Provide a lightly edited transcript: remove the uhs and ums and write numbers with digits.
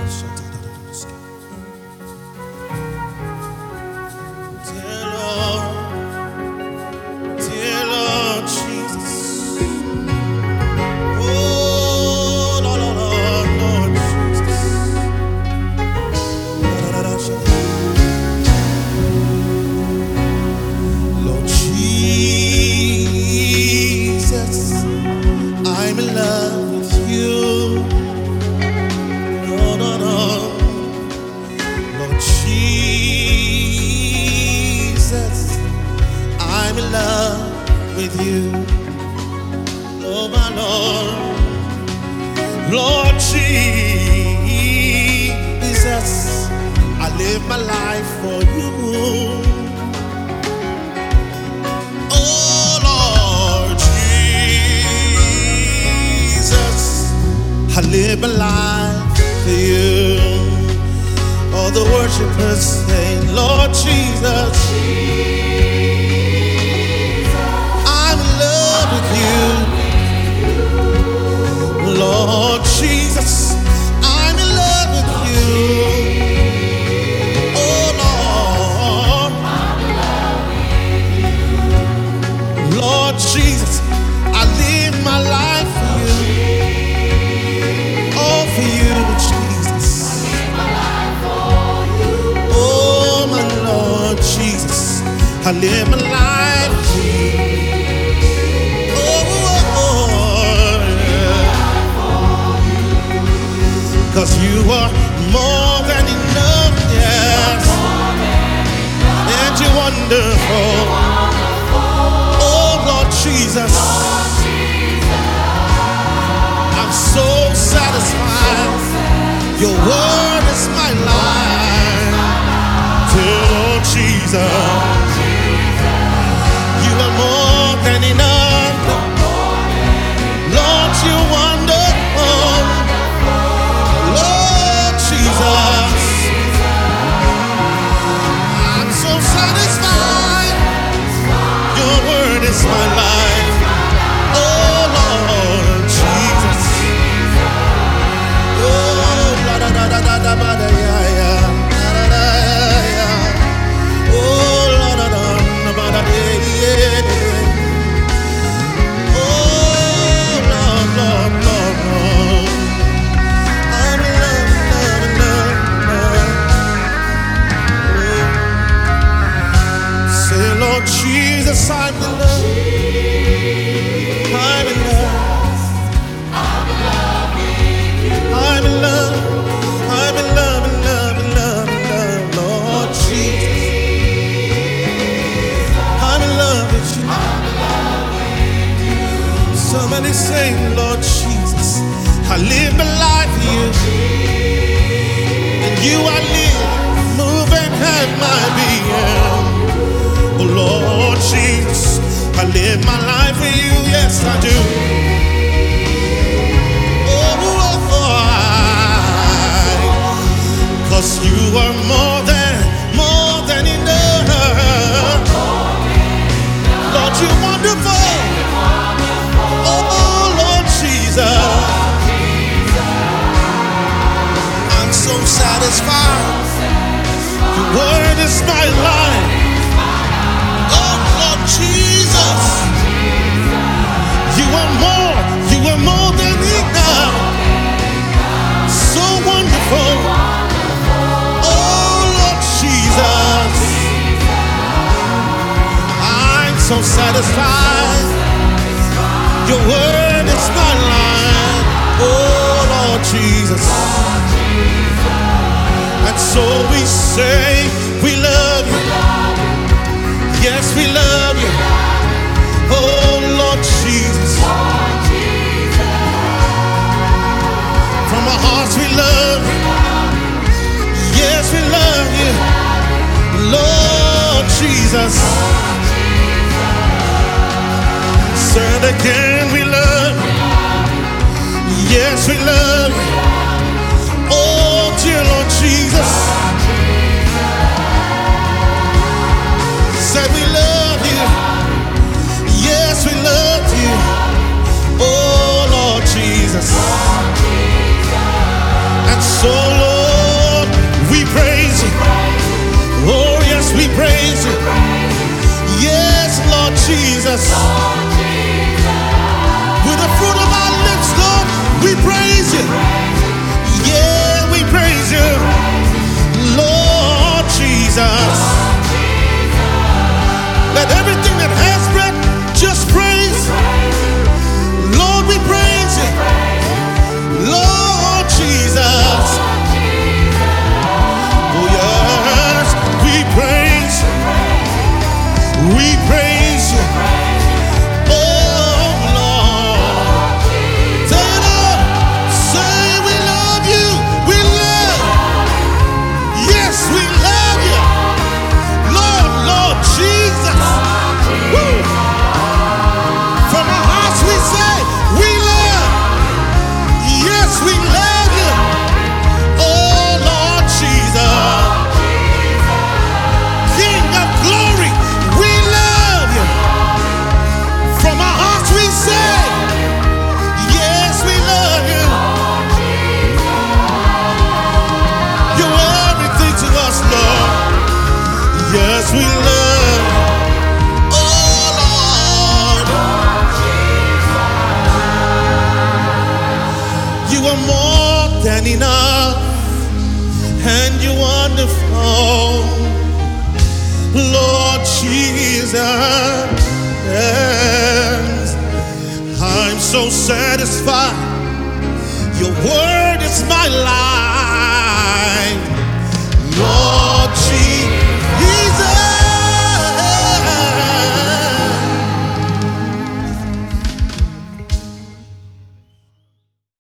Dear Lord Jesus. Oh, Lord Jesus. Lord Jesus, I'm in love with you. Lord Jesus, I'm in love with you. Oh my Lord. Lord Jesus, I live my life for you. Oh Lord Jesus, I live my life for you. All the worshipers say, Lord Jesus, I'm in love with you. Lord Jesus, I'm in love with you. Oh Lord, Lord Jesus, I live my life for you. All for you, Jesus. Oh my Lord Jesus, I live my life. Cause you are more than enough, yes. And you're wonderful. Oh Lord Jesus, I'm so satisfied. Your word is my life. Dear Lord Jesus, you are more than enough. Lord, you're wonderful. Lord Jesus, I'm so satisfied. Your word is my life. Oh Lord Jesus. Oh la da da da da da ba da ya ya. Da da da ya. Oh la da da da ba da ya. Oh Lord, Lord, Lord, Lord. I'm in love, love, love, love. Say, Lord Jesus, I'm in love. I'm in love. I'm in love. I'm in love, in love, in love, in love. Lord Jesus, I'm in love with you. Somebody say, Lord Jesus, I live my life for you. In you I live, move and have my being. Oh Lord Jesus, I live my life for you. Yes, I do. Cause you are more than enough. Lord, you're wonderful. Oh Lord Jesus, I'm so satisfied. Your word is my life. Oh Lord Jesus, you are more than enough. So wonderful. Oh Lord Jesus, I'm so satisfied. Your word is my life. Oh Lord Jesus. And so we say we love you. Yes, we love you. Oh Lord Jesus. From our hearts we love you. Yes, we love you. Lord Jesus. Say it again, we love you. Yes, we love you. Oh dear Lord Jesus. Say we love you. Yes, we love you. Oh Lord Jesus. And so Lord, Yes, we praise you. Yes, Lord Jesus. With the fruit of our lips, Lord, we praise you. Yeah, we praise you. Lord Jesus. Let everything that has breath just praise. Lord, we praise you. Lord Jesus. Oh yes, we praise you. We praise you. Oh Lord. Say it all. Say we love you. We love. Yes, we love you. Lord, Lord Jesus. Woo. From our hearts we say we love. Yes, we love you. Oh Lord Jesus. King of glory, we love you. From our hearts we say, yes, we love you. You're everything to us, Lord. Yes, we love you. Oh Lord, you are more than enough, and you're wonderful, Lord Jesus. I'm so satisfied. Your word is my life.